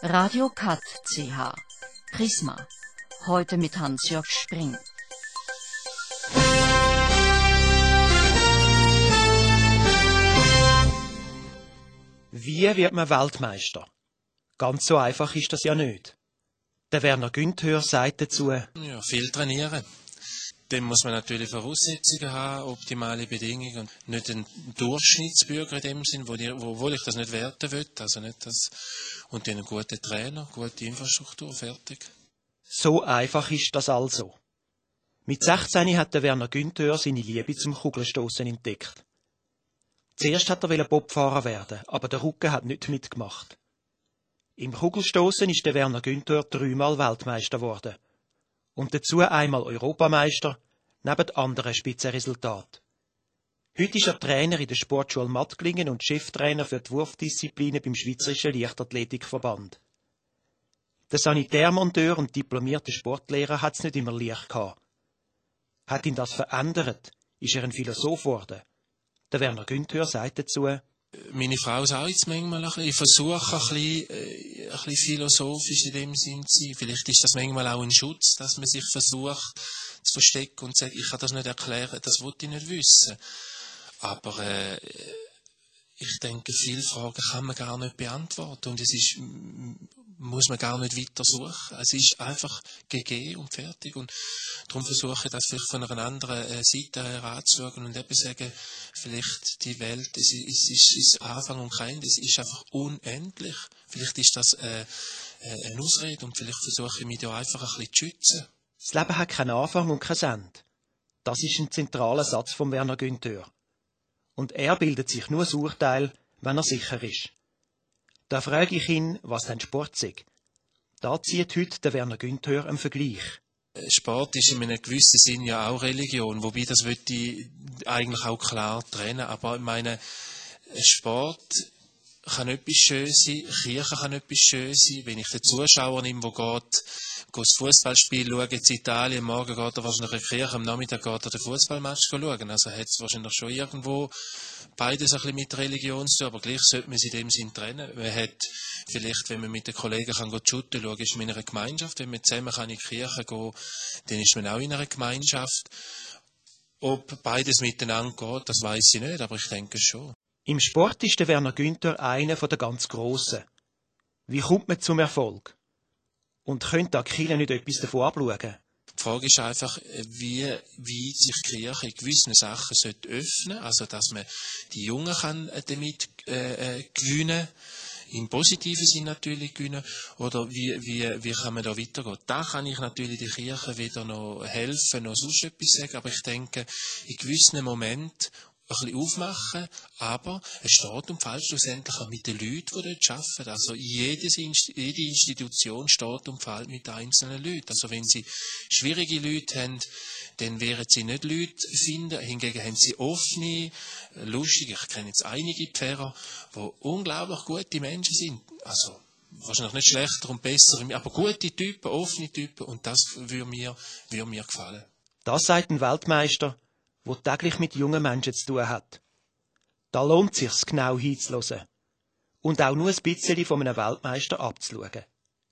Radio Kat CH. Prisma. Heute mit Hans-Jörg Spring. Wie wird man Weltmeister? Ganz so einfach ist das ja nicht. Der Werner Günther sagt dazu: Ja, viel trainieren. Dann muss man natürlich Voraussetzungen haben, optimale Bedingungen und nicht ein Durchschnittsbürger in dem Sinn, obwohl ich das nicht werten will. Also nicht das. Und dann einen guten Trainer, gute Infrastruktur, fertig. So einfach ist das also. Mit 16 hat der Werner Günther seine Liebe zum Kugelstoßen entdeckt. Zuerst hat er Bobfahrer werden, aber der Rücken hat nicht mitgemacht. Im Kugelstoßen ist der Werner Günther 3-mal Weltmeister geworden. Und dazu einmal Europameister, neben anderen Spitzenresultaten. Heute ist er Trainer in der Sportschule Mattlingen und Cheftrainer für die Wurfdisziplinen beim Schweizerischen Leichtathletikverband. Der Sanitärmonteur und diplomierte Sportlehrer hat es nicht immer leicht gehabt. Hat ihn das verändert, ist er ein Philosoph geworden. Der Werner Günther sagt dazu: Meine Frau sagt jetzt manchmal ein bisschen, ich versuche ein bisschen philosophisch in dem Sinn zu sein. Vielleicht ist das manchmal auch ein Schutz, dass man sich versucht zu verstecken und sagt, ich kann das nicht erklären, das wollte ich nicht wissen. Aber ich denke, viele Fragen kann man gar nicht beantworten und muss man gar nicht weiter suchen. Es ist einfach gegeben und fertig und darum versuche ich das vielleicht von einer anderen Seite her anzuschauen und eben sagen, vielleicht die Welt, es ist Anfang und kein Ende, es ist einfach unendlich. Vielleicht ist das eine Ausrede und vielleicht versuche ich mich da einfach ein bisschen zu schützen. Das Leben hat keinen Anfang und kein Ende. Das ist ein zentraler Satz von Werner Günther. Und er bildet sich nur das Urteil, wenn er sicher ist. Da frage ich ihn, was denn Sport sei. Da zieht heute der Werner Günther einen Vergleich. Sport ist in einem gewissen Sinn ja auch Religion, wobei das würde ich eigentlich auch klar trennen. Aber ich meine, Sport kann etwas schön sein, Kirche kann etwas schön sein. Wenn ich den Zuschauer nehme, der geht das Fußballspiel schauen, in Italien, morgen geht er wahrscheinlich in die Kirche, am Nachmittag geht er den Fußballmatch schauen. Also hat es wahrscheinlich schon irgendwo beides ein bisschen mit Religion zu tun, aber gleich sollte man sie in dem Sinn trennen. Man hat vielleicht, wenn man mit den Kollegen shooten kann, ist man in einer Gemeinschaft. Wenn man zusammen in die Kirche gehen kann, dann ist man auch in einer Gemeinschaft. Ob beides miteinander geht, das weiss ich nicht, aber ich denke schon. Im Sport ist der Werner Günther einer der ganz Grossen. Wie kommt man zum Erfolg? Und könnte die Kirche nicht etwas davon abschauen? Die Frage ist einfach, wie weit sich die Kirche in gewissen Sachen öffnen sollte, also dass man die Jungen kann damit gewinnen, im positiven Sinn natürlich gewinnen, oder wie kann man da weitergehen? Da kann ich natürlich der Kirche wieder noch helfen, noch sonst etwas sagen, aber ich denke, in gewissen Momenten ein bisschen aufmachen, aber es steht und fällt schlussendlich auch mit den Leuten, die dort arbeiten. Also jede Institution steht und fällt mit einzelnen Leuten. Also wenn sie schwierige Leute haben, dann werden sie nicht Leute finden. Hingegen haben sie offene, lustige, ich kenne jetzt einige Pfarrer, die unglaublich gute Menschen sind. Also wahrscheinlich nicht schlechter und besser, aber gute Typen, offene Typen, und das würde mir gefallen. Das sagt ein Weltmeister, der täglich mit jungen Menschen zu tun hat. Da lohnt es sich, genau hinzuhören und auch nur ein bisschen von einem Weltmeister abzuschauen.